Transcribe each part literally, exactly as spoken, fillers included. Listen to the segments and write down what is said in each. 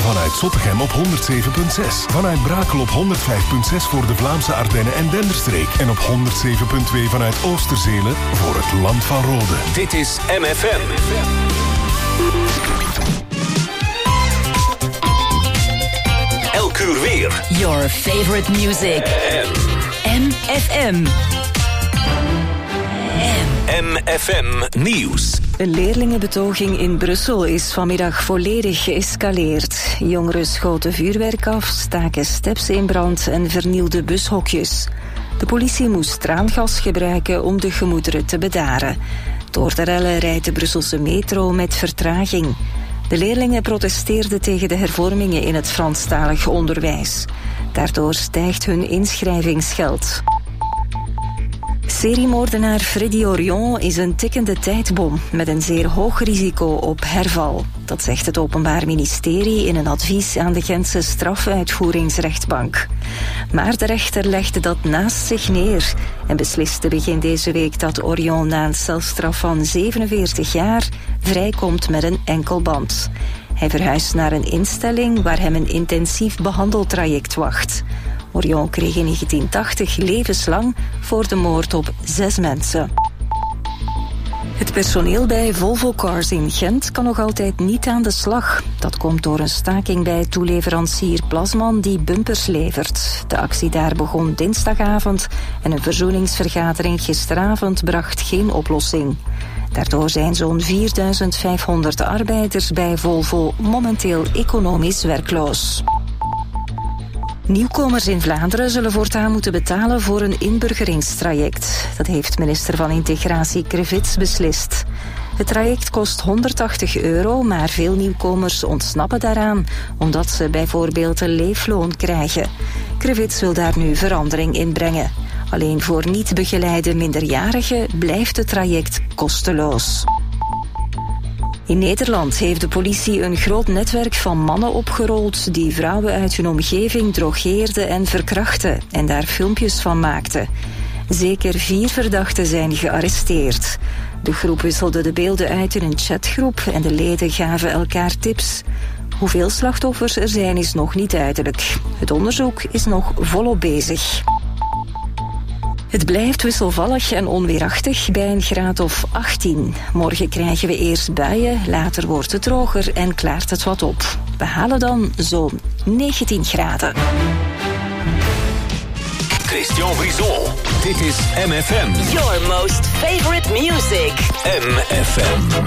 Vanuit Zottegem op honderd zeven komma zes. Vanuit Brakel op honderd vijf komma zes voor de Vlaamse Ardennen en Denderstreek. En op honderd zeven komma twee vanuit Oosterzelen voor het Land van Rode. Dit is M F M. Elk uur weer. Your favorite music. M F M. M F M Nieuws. Een leerlingenbetoging in Brussel is vanmiddag volledig geëscaleerd. Jongeren schoten vuurwerk af, staken steps in brand en vernielden bushokjes. De politie moest traangas gebruiken om de gemoederen te bedaren. Door de rellen rijdt de Brusselse metro met vertraging. De leerlingen protesteerden tegen de hervormingen in het Franstalig onderwijs. Daardoor stijgt hun inschrijvingsgeld. Seriemoordenaar Freddy Orion is een tikkende tijdbom met een zeer hoog risico op herval. Dat zegt het Openbaar Ministerie in een advies aan de Gentse strafuitvoeringsrechtbank. Maar de rechter legde dat naast zich neer en besliste begin deze week dat Orion na een celstraf van zevenenveertig jaar vrijkomt met een enkelband. Hij verhuist naar een instelling waar hem een intensief behandeltraject wacht. Orion kreeg in negentien tachtig levenslang voor de moord op zes mensen. Het personeel bij Volvo Cars in Gent kan nog altijd niet aan de slag. Dat komt door een staking bij toeleverancier Plasman die bumpers levert. De actie daar begon dinsdagavond en een verzoeningsvergadering gisteravond bracht geen oplossing. Daardoor zijn zo'n vierduizend vijfhonderd arbeiders bij Volvo momenteel economisch werkloos. Nieuwkomers in Vlaanderen zullen voortaan moeten betalen voor een inburgeringstraject. Dat heeft minister van Integratie Krivits beslist. Het traject kost honderdtachtig euro, maar veel nieuwkomers ontsnappen daaraan, omdat ze bijvoorbeeld een leefloon krijgen. Krivits wil daar nu verandering in brengen. Alleen voor niet begeleide minderjarigen blijft het traject kosteloos. In Nederland heeft de politie een groot netwerk van mannen opgerold die vrouwen uit hun omgeving drogeerden en verkrachten en daar filmpjes van maakten. Zeker vier verdachten zijn gearresteerd. De groep wisselde de beelden uit in een chatgroep en de leden gaven elkaar tips. Hoeveel slachtoffers er zijn is nog niet duidelijk. Het onderzoek is nog volop bezig. Het blijft wisselvallig en onweerachtig bij een graad of achttien. Morgen krijgen we eerst buien, later wordt het droger en klaart het wat op. We halen dan zo'n negentien graden. Christian Brison, dit is M F M. Your most favorite music. M F M.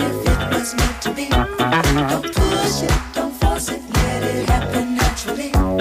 Don't push it, don't force it, let it happen naturally.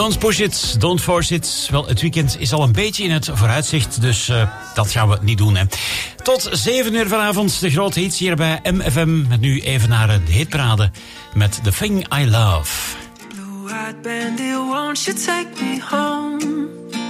Don't push it, don't force it. Wel, het weekend is al een beetje in het vooruitzicht, dus uh, dat gaan we niet doen, hè. Tot zeven uur vanavond, de grote hits hier bij M F M. Met nu even naar de hitparade met The Thing I Love. Blue-eyed bandit, won't you take me home?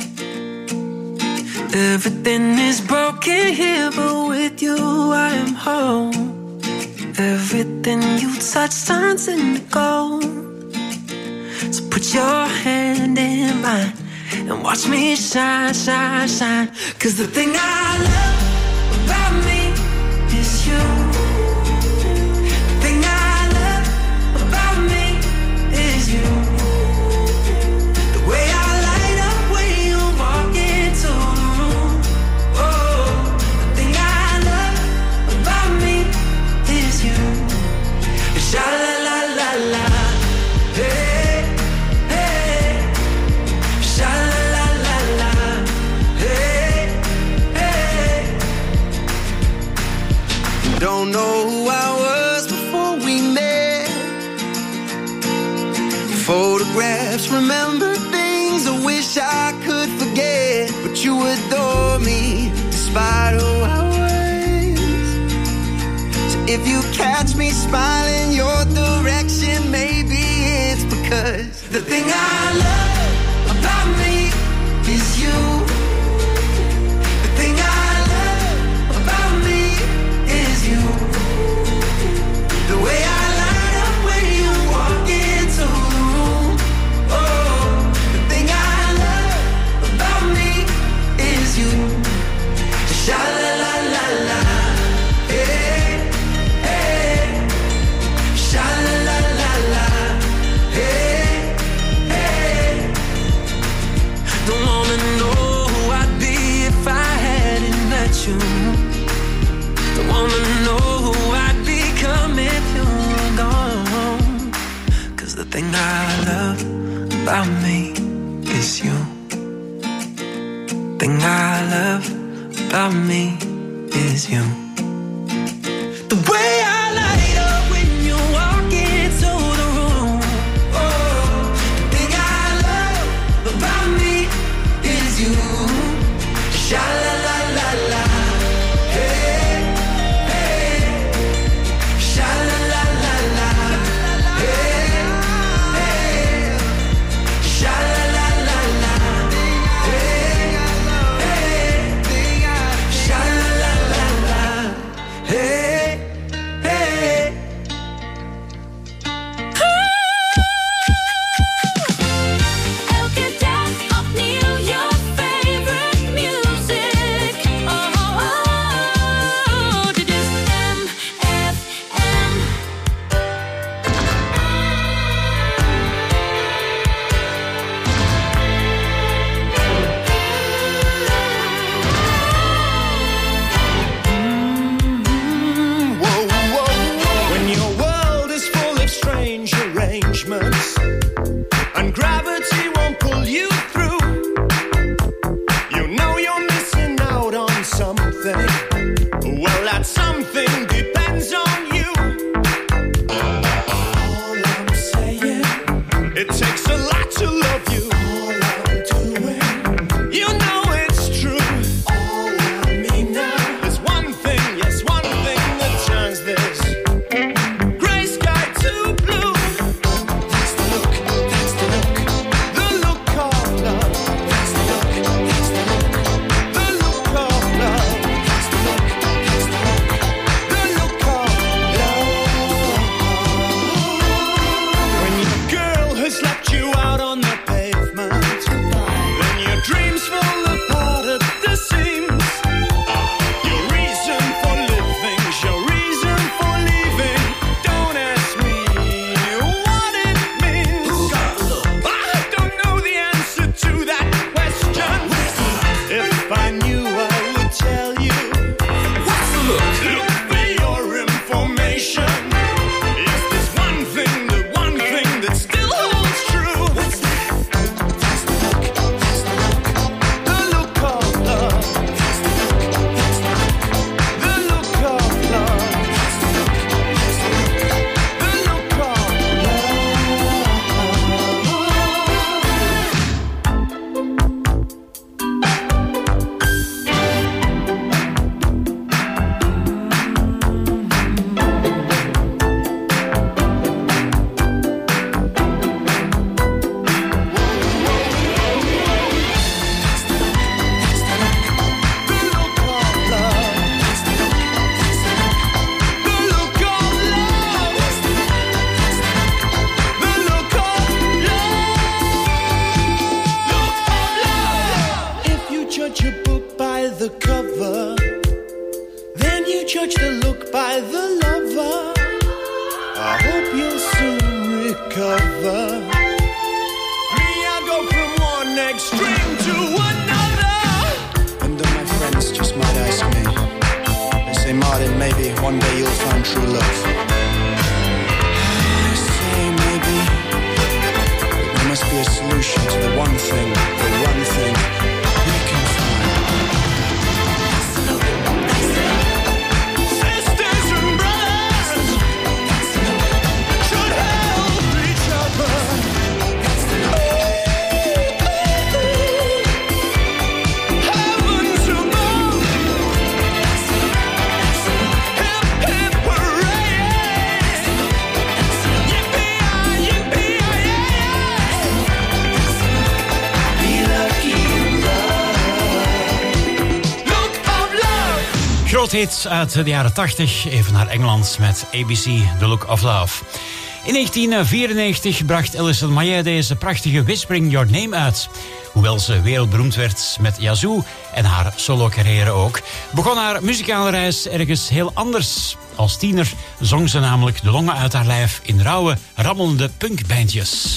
Everything is broken here, but with you I am home. Everything you touch turns into gold. So put your hand in mine and watch me shine, shine, shine. 'Cause the thing I love about me is you. The thing I love about me is you. The way I light up when you walk into the room. Oh, the thing I love about me is you. Sha la la la la, hey, hey. Sha la la la, hey, hey. Don't know who I was before we met. Photographs, remember things I wish I could forget. But you adore me despite who I was. So if you catch me smiling your direction, maybe it's because The thing I love about me is you. The thing I love about me is you. The way I light up when you walk into the room. Oh, the thing I love about me is you. Sha la la la la, hey, hey. Sha la la la la, hey, hey. Don't wanna know who I'd be if I hadn't met you. Don't wanna know who I'd become if you were gone. 'Cause the thing I love about me is you. Thing I love about me is you. The way I light up when you walk into the room. Oh, the thing I love about me is you. Sha la la la la, hey, hey. Sha la la la la, hey, hey. Sha la la la la, hey, hey. Sha la la la la, lover. Me, I go from one extreme to another. And then my friends just might ask me, they say, Martin, maybe one day you'll find true love. I say maybe, but there must be a solution to the one thing, the one thing we can find. Groot hit uit de jaren tachtig, even naar Engeland met A B C, The Look of Love. In negentien vierennegentig bracht Alison Moyet deze prachtige Whispering Your Name uit. Hoewel ze wereldberoemd werd met Yazoo en haar solo-carrière ook, begon haar muzikale reis ergens heel anders. Als tiener zong ze namelijk de longen uit haar lijf in rauwe, rammelende punkbandjes.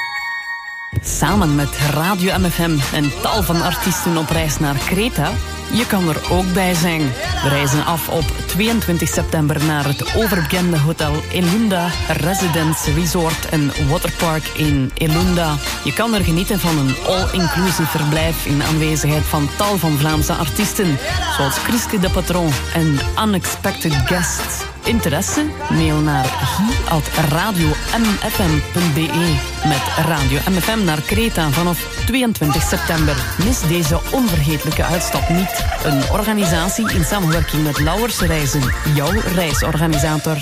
Samen met Radio M F M en tal van artiesten op reis naar Kreta je kan er ook bij zijn. We reizen af op tweeëntwintig september naar het overbekende hotel Elunda Residence Resort en Waterpark in Elunda. Je kan er genieten van een all-inclusive verblijf in aanwezigheid van tal van Vlaamse artiesten, zoals Chriske de Patron en Unexpected Guests. Interesse? Mail naar guy at radio m f m punt b e met Radio M F M naar Kreta vanaf tweeëntwintig september. Mis deze onvergetelijke uitstap niet. Een organisatie in samenwerking met Lauwers Reizen, jouw reisorganisator.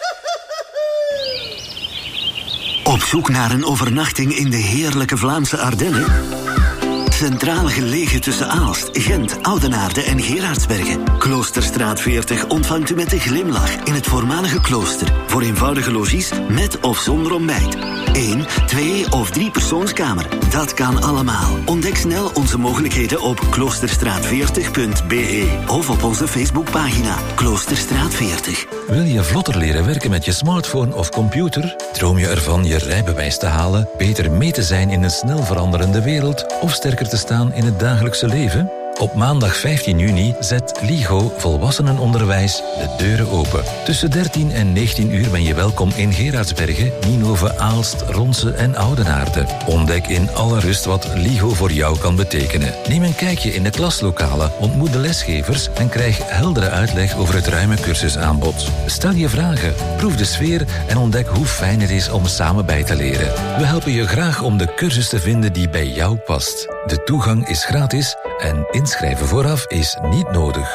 Op zoek naar een overnachting in de heerlijke Vlaamse Ardennen? Centraal gelegen tussen Aalst, Gent, Oudenaarde en Gerardsbergen. Kloosterstraat veertig ontvangt u met een glimlach in het voormalige klooster. Voor eenvoudige logies met of zonder ontbijt. Eén, twee of drie persoonskamer. Dat kan allemaal. Ontdek snel onze mogelijkheden op kloosterstraat veertig punt b e of op onze Facebookpagina Kloosterstraat veertig. Wil je vlotter leren werken met je smartphone of computer? Droom je ervan je rijbewijs te halen, beter mee te zijn in een snel veranderende wereld of sterker te staan in het dagelijkse leven? Op maandag vijftien juni zet LIGO Volwassenenonderwijs de deuren open. Tussen dertien en negentien uur ben je welkom in Gerardsbergen, Nienhoven, Aalst, Ronse en Oudenaarde. Ontdek in alle rust wat LIGO voor jou kan betekenen. Neem een kijkje in de klaslokalen, ontmoet de lesgevers en krijg heldere uitleg over het ruime cursusaanbod. Stel je vragen, proef de sfeer en ontdek hoe fijn het is om samen bij te leren. We helpen je graag om de cursus te vinden die bij jou past. De toegang is gratis en inschrijven vooraf is niet nodig.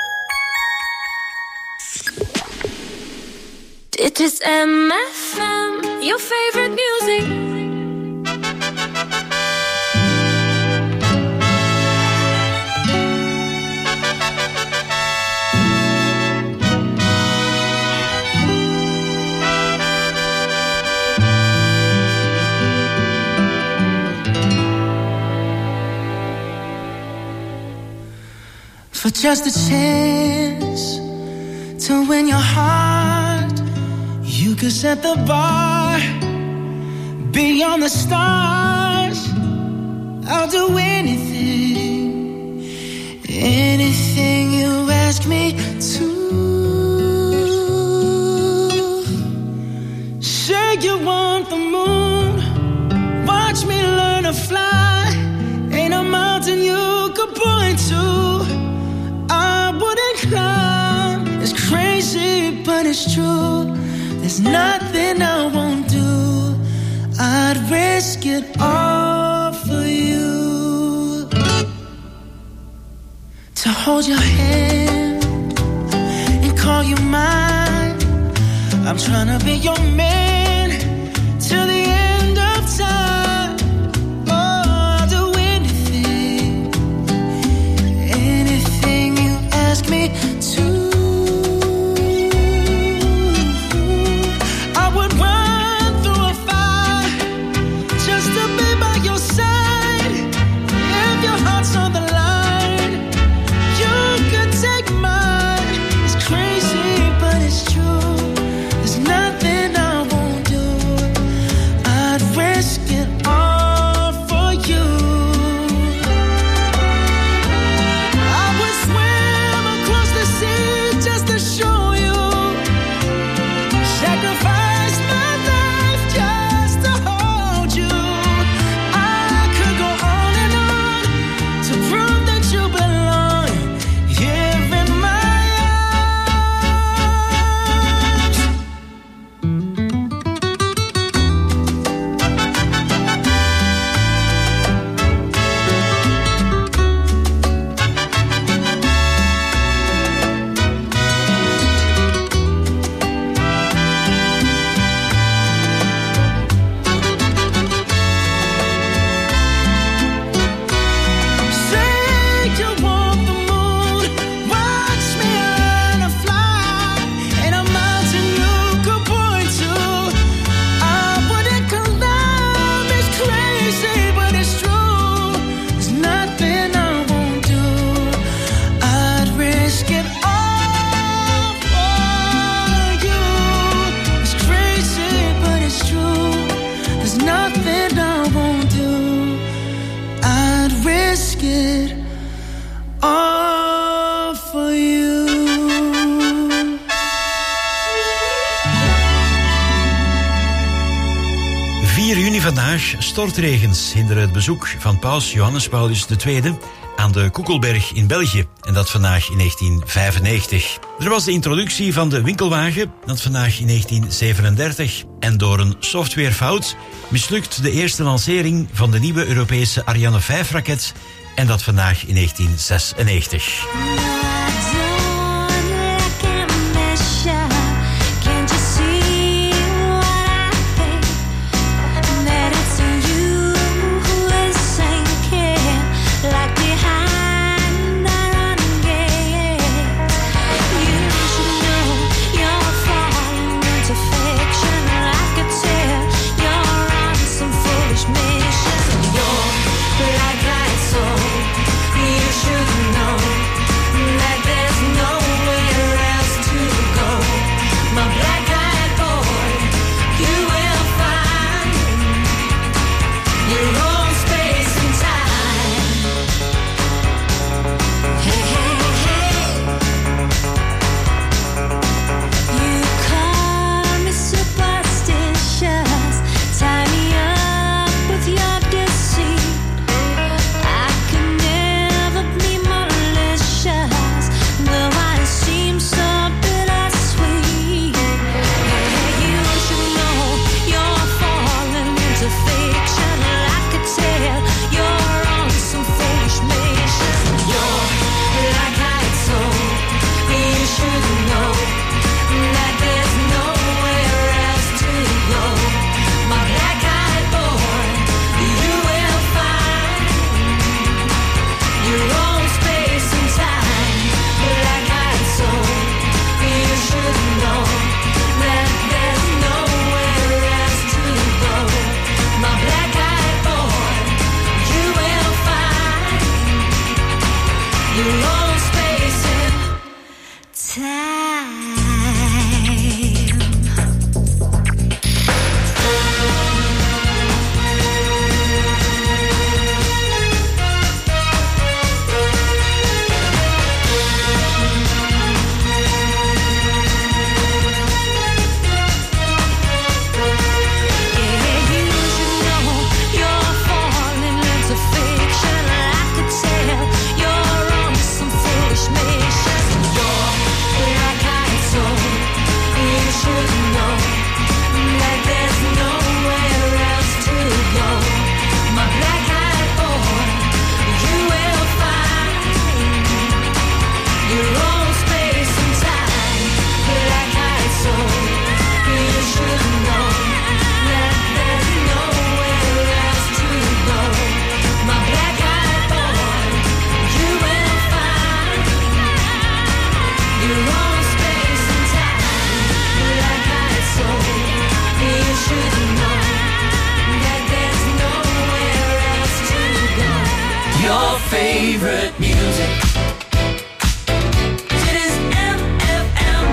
Dit is M F M, your favorite music. For just a chance to win your heart, you could set the bar beyond the stars. I'll do anything, anything you ask me to. Say you want the moon, watch me learn to fly. Ain't a mountain you could point to it's crazy, but it's true. There's nothing I won't do. I'd risk it all for you. To hold your hand and call you mine. I'm trying to be your man till the end of time. Oh, I'll do anything, anything you ask me to. Nothing I won't stortregens hinderen het bezoek van paus Johannes Paulus de Tweede aan de Koekelberg in België. En dat vandaag in negentien vijfennegentig. Er was de introductie van de winkelwagen, dat vandaag in negentien zevenendertig. En door een softwarefout mislukt de eerste lancering van de nieuwe Europese Ariane vijf-raket. En dat vandaag in negentien zesennegentig. favorite music. Dit is M F M.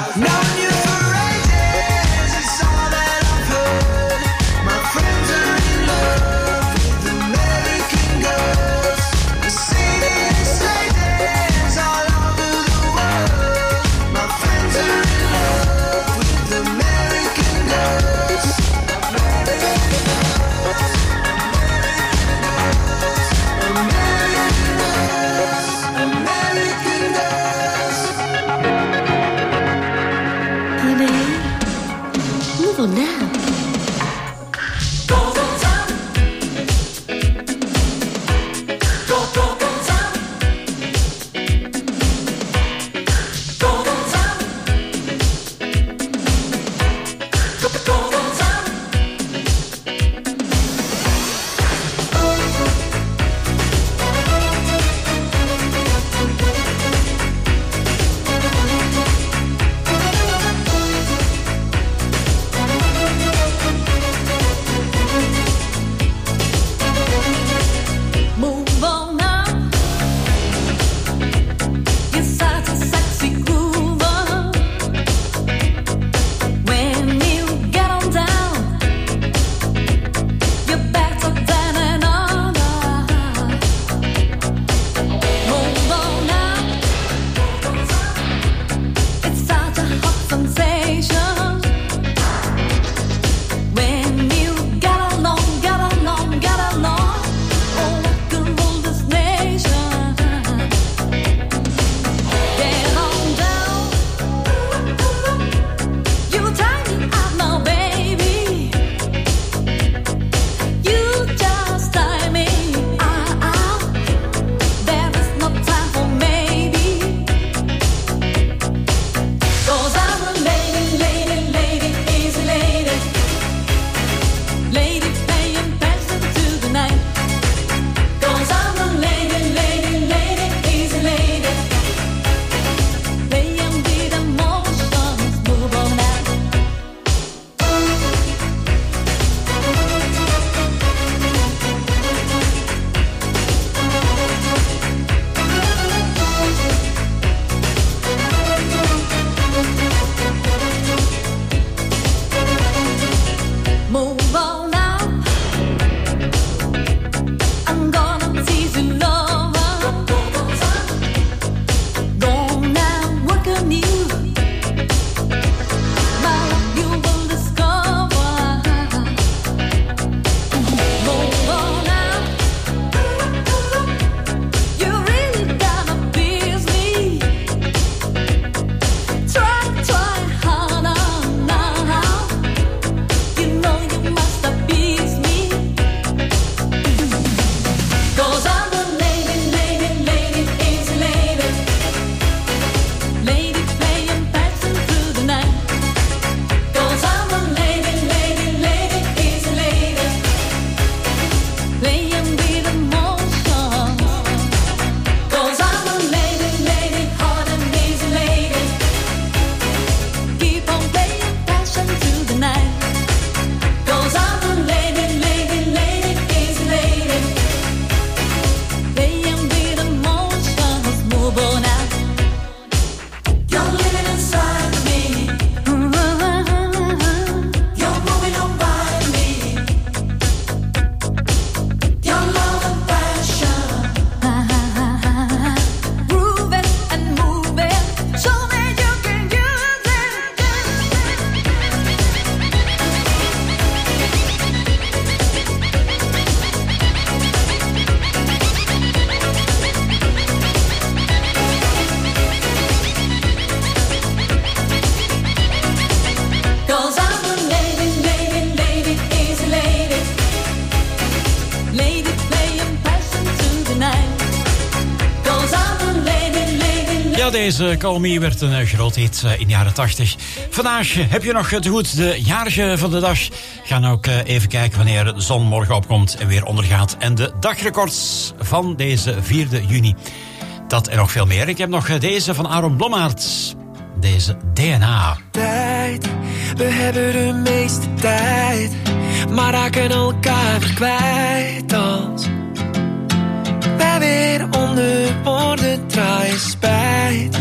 Deze Call Me werd een groot hit in de jaren tachtig. Vandaag heb je nog te goed de jarige van de dag. Gaan ook even kijken wanneer de zon morgen opkomt en weer ondergaat. En de dagrecords van deze vierde juni. Dat en nog veel meer. Ik heb nog deze van Aaron Blommaert. Deze D N A. Tijd, we hebben de meeste tijd, maar raken elkaar weer kwijt als wij weer onder woorden draaien. Spijt,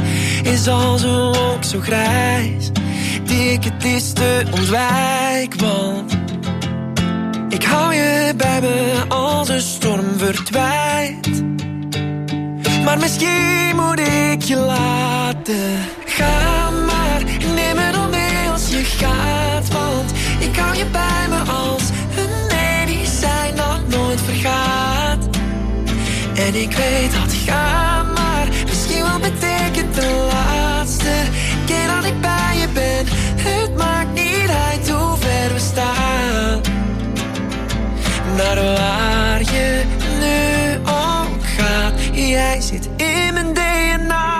is als een wolk zo grijs, die ik het liefste ontwijk, want ik hou je bij me als de storm verdwijnt. Maar misschien moet ik je laten. Ga maar, neem me dan mee als je gaat, want ik hou je bij me als een medicijn dat nooit vergaat. En ik weet dat ga maar misschien wel betekent de laatste keer dat ik bij je ben. Het maakt niet uit hoe ver we staan, naar waar je nu ook gaat. Jij zit in mijn D N A.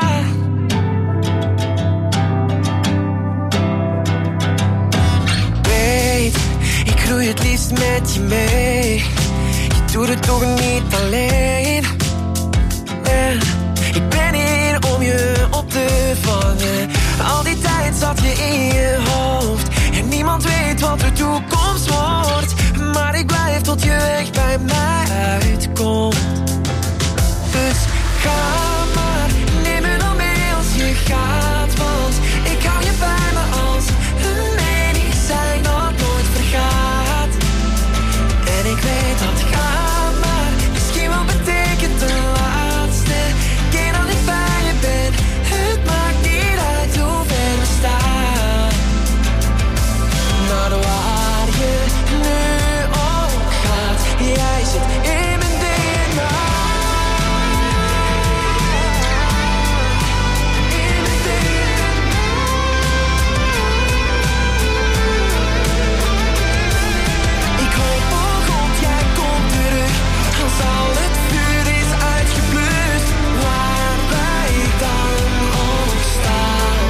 Weet, ik groei het liefst met je mee. Je doet het toch niet alleen. Nee, ik ben hier om je op te vangen. Al die tijd zat je in je hoofd en niemand weet wat de toekomst wordt. Maar ik blijf tot je weg bij mij uitkomt. Dus ga maar, neem me dan mee als je gaat, want ik hou je bij me als een medicijn dat nooit vergaat. En ik weet dat ga maar misschien wel betekent de laatste keer dat ik bij je ben. Het maakt niet uit hoe ver we staan, naar waar je nu ook gaat. Jij zit in mijn D N A. Al het vuur is uitgeblust, waar wij dan ook staan.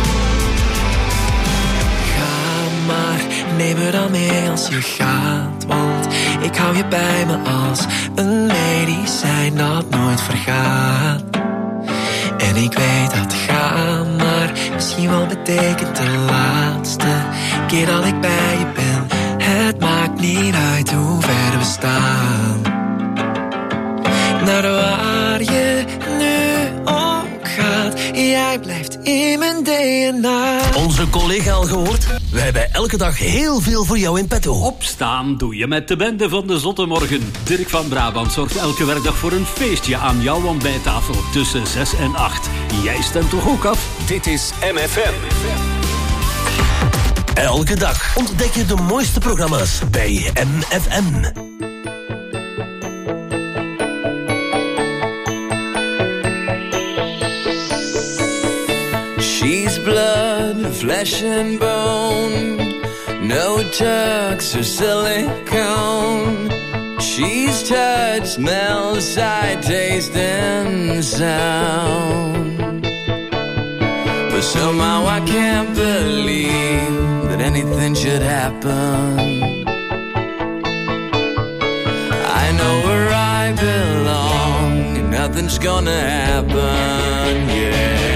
Ga maar, neem me dan mee als je gaat, want ik hou je bij me als een medicijn dat nooit vergaat. En ik weet dat ga maar misschien wel betekent de laatste keer dat ik bij je ben. Het maakt niet uit hoe ver we staan, naar waar je nu ook gaat. Jij blijft in mijn D N A. Onze collega al gehoord? Wij hebben elke dag heel veel voor jou in petto. Opstaan doe je met de bende van de Zotte Morgen. Dirk van Brabant zorgt elke werkdag voor een feestje aan jouw ontbijttafel tussen zes en acht. Jij stemt toch ook af? Dit is M F M. Elke dag ontdek je de mooiste programma's bij M F M. She's blood, flesh and bone, no tucks or silicone. She's touch, smell, sight, taste and sound. But somehow I can't believe that anything should happen. I know where I belong and nothing's gonna happen, yeah.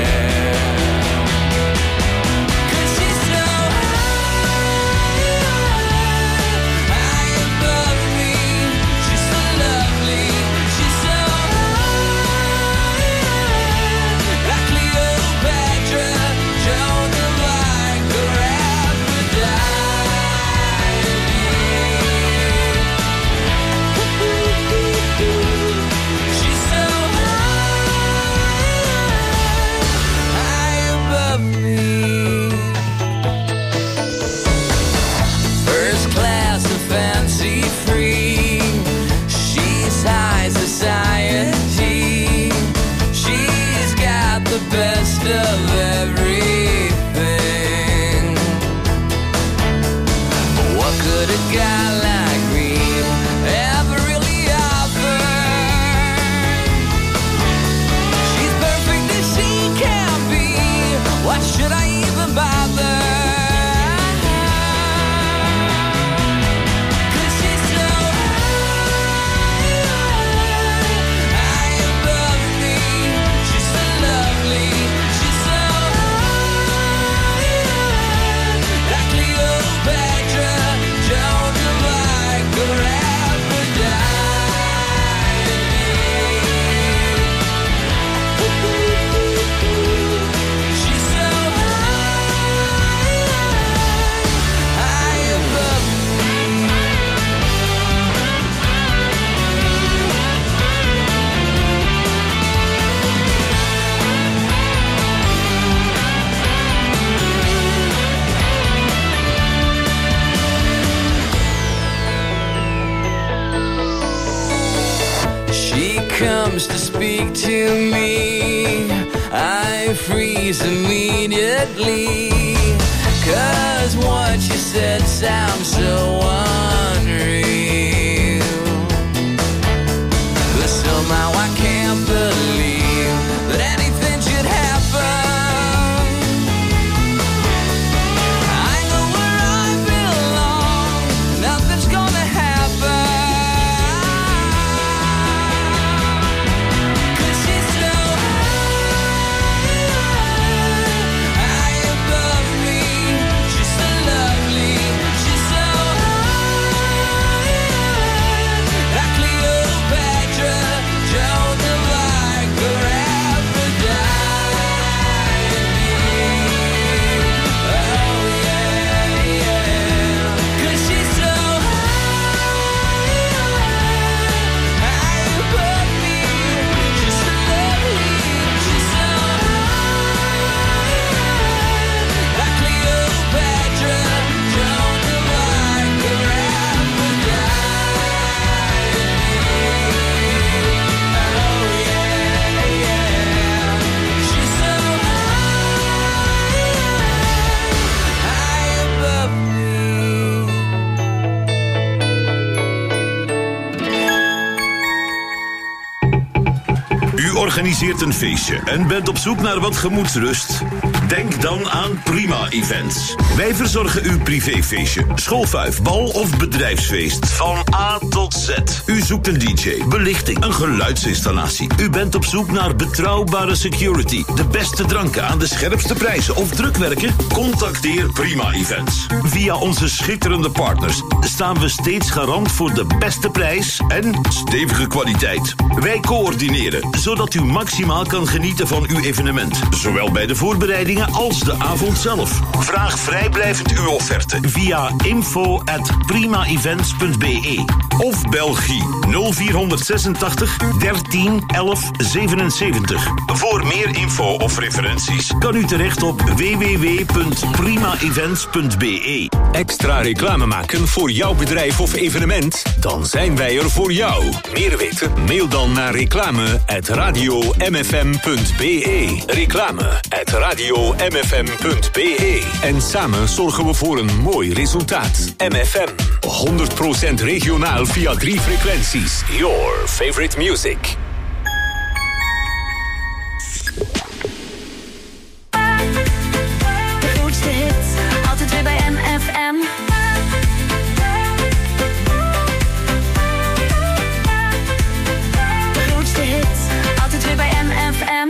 comes to speak to me, I freeze immediately. Cause what you said sounds so unreal. But somehow I can't believe that anything should happen. I know where I belong, nothing's gonna happen. Cause she's so high, high above me. She's so lovely, she's so high, like Cleopatra, Joan of Arc, or Aphrodite. Oh yeah, yeah. Cause she's so high, high above me. She's so lovely, she's so high, like Cleopatra, Joan of Arc, or U organiseert een feestje en bent op zoek naar wat gemoedsrust? Denk dan aan Prima Events. Wij verzorgen uw privéfeestje, schoolfuif, bal of bedrijfsfeest. Van A tot Z. U zoekt een D J, belichting, een geluidsinstallatie. U bent op zoek naar betrouwbare security, de beste dranken aan de scherpste prijzen of drukwerken? Contacteer Prima Events. Via onze schitterende partners staan we steeds garant voor de beste prijs en stevige kwaliteit. Wij coördineren, zodat u maximaal kan genieten van uw evenement. Zowel bij de voorbereidingen als de avond zelf. Vraag vrijblijvend uw offerte via info at primaevents punt b e of Belgie nul vier zesentachtig dertien elf zevenenzeventig. Voor meer info of referenties kan u terecht op w w w punt primaevents punt b e. Extra reclame maken voor jouw bedrijf of evenement? Dan zijn wij er voor jou. Meer weten? Mail dan naar reclame at radio m f m punt b e. Reclame at radio m f m punt b e. En samen zorgen we voor een mooi resultaat. M F M, honderd procent regionaal via drie frequenties. Your favorite music. De grootste hit, altijd weer bij M F M. De grootste hit, altijd weer bij M F M.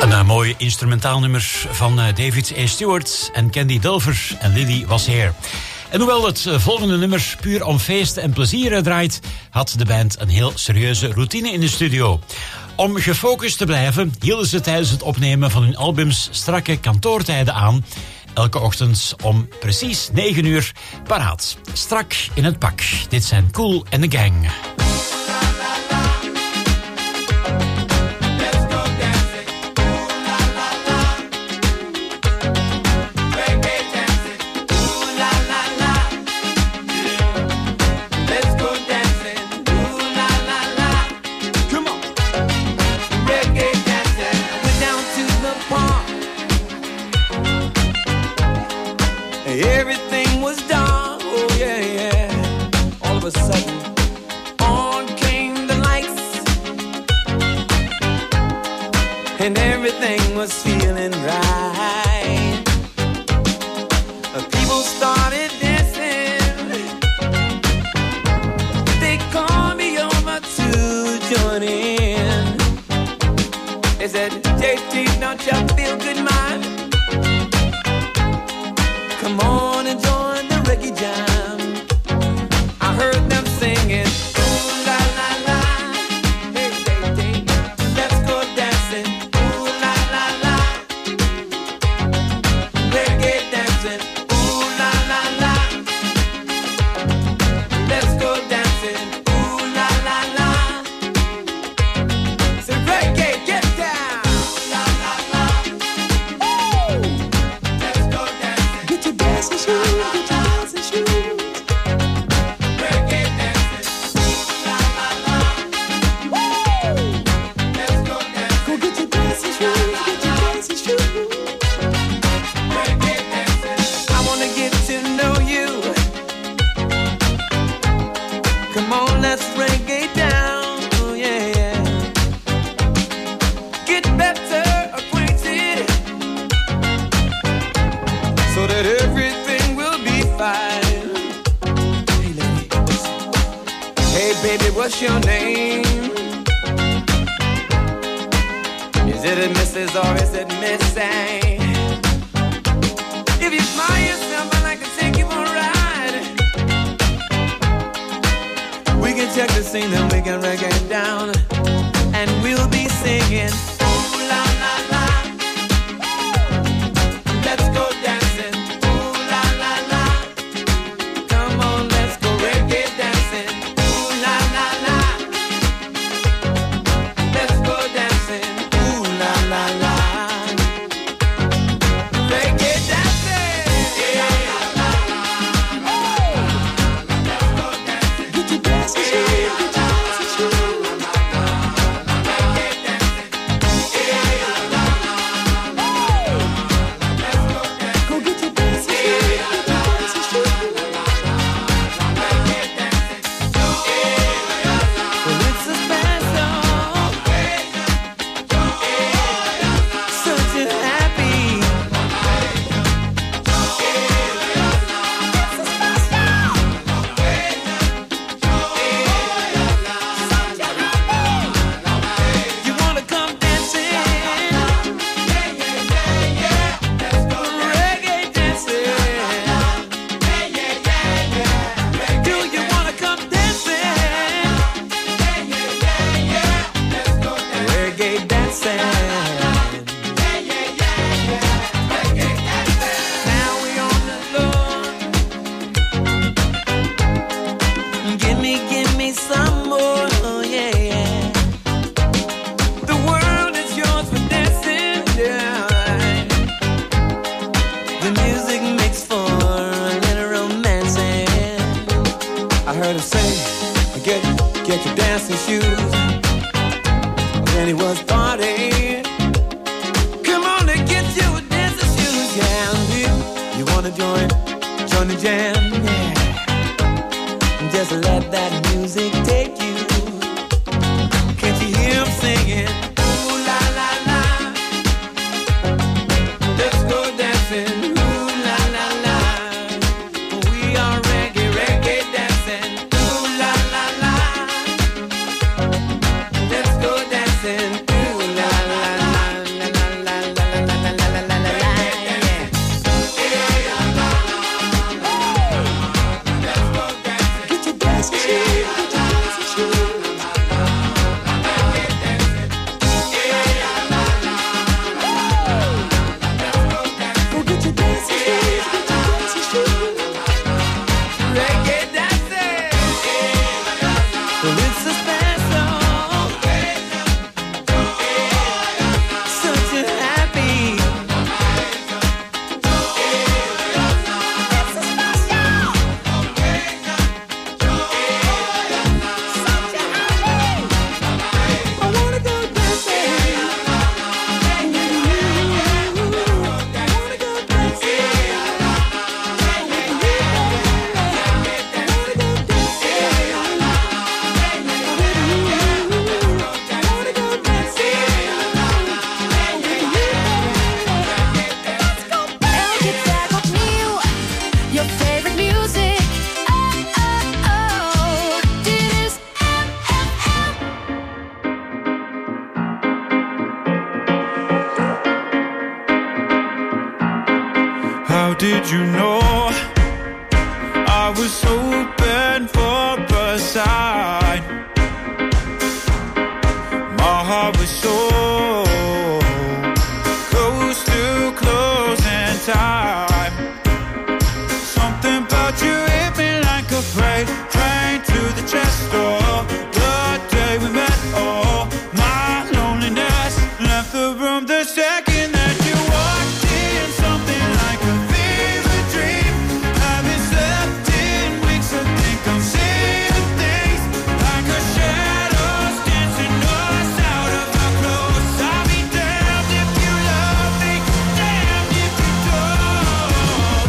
Een uh, mooi instrumentaal nummer van uh, David A. Stewart en Candy Dulfer en Lily Was Here. En hoewel het uh, volgende nummer puur om feesten en plezier uh, draait, had de band een heel serieuze routine in de studio. Om gefocust te blijven, hielden ze tijdens het opnemen van hun albums strakke kantoortijden aan. Elke ochtend om precies negen uur paraat. Strak in het pak. Dit zijn Kool and the Gang. Everything was dark, oh yeah, yeah. All of a sudden, on came the lights, and everything was feeling right. People started dancing. They called me over to join in. They said, J T, don't you feel good, man? Come on and join the reggae jam. I heard them singing, ooh la la la, hey hey hey, let's go dancing, ooh la la la, reggae dancing, ooh la la la, let's go dancing, ooh la la la. Say reggae, get down, ooh la la la, ooh, let's go dancing. Get your dancing shoes, get your dancing shoes. Reggae dancing, ooh la la la. Woo! Let's go dancing. Go get your dancing shoes, get your dancing shoes. Reggae dancing. I wanna get to know you. Come on, let's reggae down, oh yeah, yeah. Get better acquainted, so that everything will be fine. Hey, ladies. Hey, baby, what's your name? Is it a Missus or is it Missy? If you smile yourself, I'd like to take you for a ride. We can check the scene, then we can reggae it down, and we'll be singing, ooh la la la. Let's go dancing, ooh la la la. Come on, let's go reggae dancing, ooh la la la. Let's go dancing, ooh la la la. Reggae dancing, yeah la la la. Let's go dancing, get your dancing shoes, get your dancing shoes. Reggae dancing, yeah la la la. Go get your dancing shoes, get your dancing shoes. Well, it's a special, such a happy. It's a special. You wanna come dancing? Reggae dancing. Do you wanna come dancing? Reggae dancing. Now we on the floor. Give me, give me some more, oh yeah, yeah. The world is yours for dancing, yeah. The music makes for a little romancing. I heard him say, get, get your dancing shoes. Then he was partying. Come on and get your dancing shoes, yeah. You, you wanna join, join the jam, yeah. Just let that music take you. Can't you hear him singing? Ooh la la la. Let's go dancing. Ooh la la la. We are reggae, reggae dancing. Ooh la la la. Let's go dancing. Ooh la la did you know I was hoping for a sign? My heart was so close to closing time. Something about you hit me like a freight train to the chest door. The day we met, oh, my loneliness left the room the second that you walked in. Something like a fever dream. Haven't slept in weeks, I think I'm seeing things like a shadows dancing us out of our clothes. I'll be damned if you love me, damned if you don't.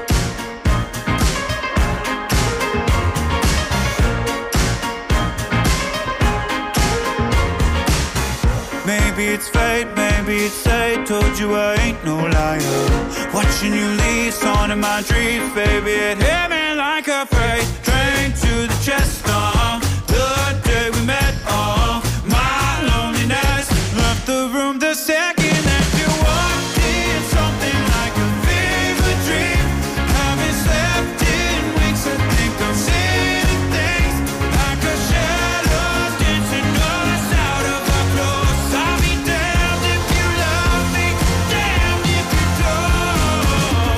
Maybe it's fate, maybe it's fate. Told you I ain't no liar. Watching you leave, song in my dreams, baby. It hit me like a freight train to the chest. Uh, the day we met, oh, my loneliness left the room the second that you walked in. Something like a fever dream. Haven't slept in weeks, I think I'm seeing things like a shadows dancing us out of our clothes. I'll be damned if you love me, damned if you don't.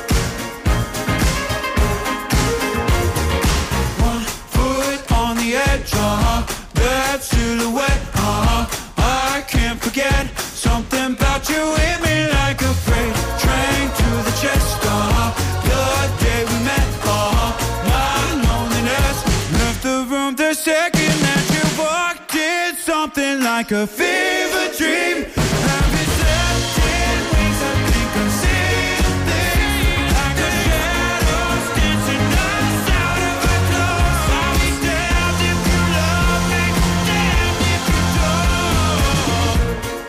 One foot on the edge, uh-huh, that silhouette, uh-huh, I can't forget. Something about you hit me like a freight train to the chest, uh-huh, the day we met, uh-huh, my loneliness left the room the second that you walked in. Something like a fever dream. Haven't slept in weeks, I think I'm seeing things like a shadows dancing us out of our clothes. I'll be damned if you love me, damned if you don't.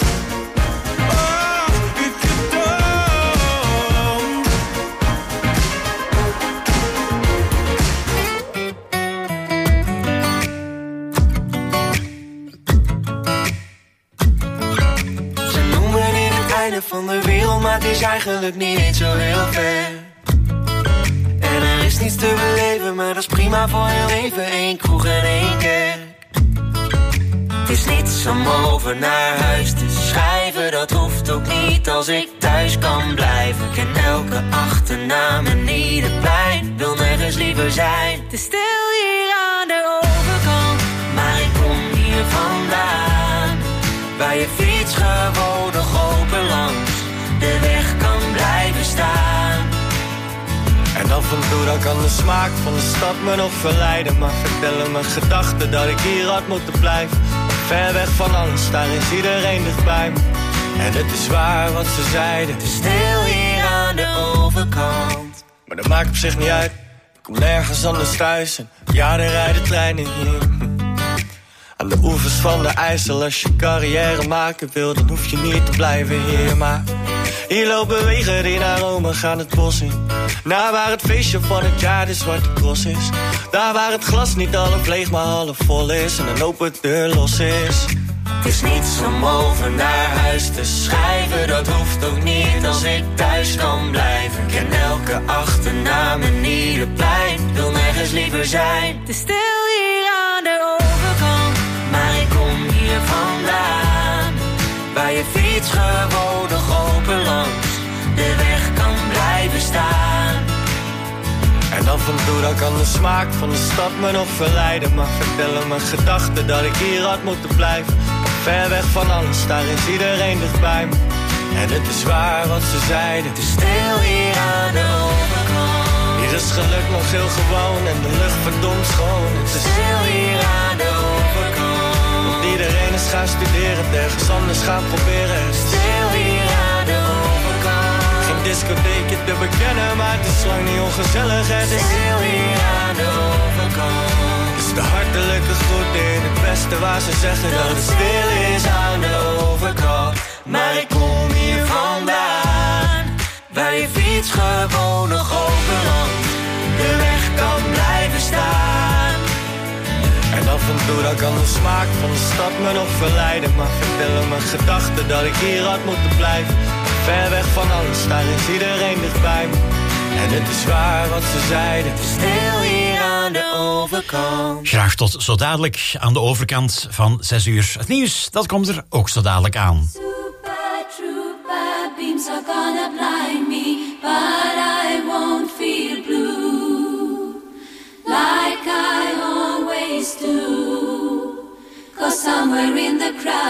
Oh, if you don't. Ze noemen dit het einde van de wereld, maar het is eigenlijk niet zo heel ver. En er is niets te beleven, maar dat is prima voor heel even. Eén kroeg en één kerk. Het is niets om over naar huis te schrijven, dat hoeft ook niet als ik thuis kan blijven. Ik ken elke achternaam en ieder plein, wil nergens liever zijn. Het is stil hier aan de overkant, maar ik kom hier vandaan. Waar je fiets gewoon nog open langs de weg kan blijven staan. En af en toe dan kan de smaak van de stad me nog verleiden, maar vertellen mijn gedachten dat ik hier had moeten blijven. Ver weg van alles, daar is iedereen dichtbij me. En het is waar wat ze zeiden. Het is stil hier aan de overkant, maar dat maakt op zich niet uit. Ik kom nergens anders thuis en ja, er rijden treinen hier. Aan de oevers van de IJssel, als je carrière maken wil, dan hoef je niet te blijven hier. Maar hier lopen wegen die naar Rome gaan het bos in. Naar waar het feestje van het jaar de Zwarte Cross is. Daar waar het glas niet half leeg maar half vol is en een open deur los is. het is niets om over naar huis te schrijven. Dat hoeft ook niet als ik thuis kan blijven. Ik ken elke achternaam en ieder plein, wil nergens liever zijn. Het is stil hier aan de overkant, maar ik kom hier vandaan. Waar je fiets gewoon nog open langs de weg kan blijven staan. En af en toe dan kan de smaak van de stad me nog verleiden. Maar vertellen mijn gedachten dat ik hier had moeten blijven. Ver weg van alles, daar is iedereen dichtbij me. En het is waar wat ze zeiden. Het is stil hier aan de overkant. Hier is geluk nog heel gewoon en de lucht verdomd schoon. Het is stil hier aan de overkant. Want iedereen is gaan studeren, ergens anders gaan proberen. Het is stil hier aan de overkant. Geen discotheekje te bekennen, maar het is lang niet ongezellig. Het is stil hier aan de overkant. Dus de hartelijke groeten in het beste waar ze zeggen dat het stil is aan de overkant. Maar ik kom hier vandaan, waar je fiets gewoon nog open langs de weg kan blijven staan. En af en toe dan kan de smaak van de stad me nog verleiden. Maar vertellen mijn gedachten dat ik hier had moeten blijven. Ver weg van alles, daar is iedereen dichtbij me. En het is waar wat ze zeiden. Stil hier aan de overkant. Graag tot zo dadelijk aan de overkant van zes uur. Het nieuws, dat komt er ook zo dadelijk aan. Super trooper beams are gonna blind me, but I won't feel blue like I always do. 'Cause somewhere in the crowd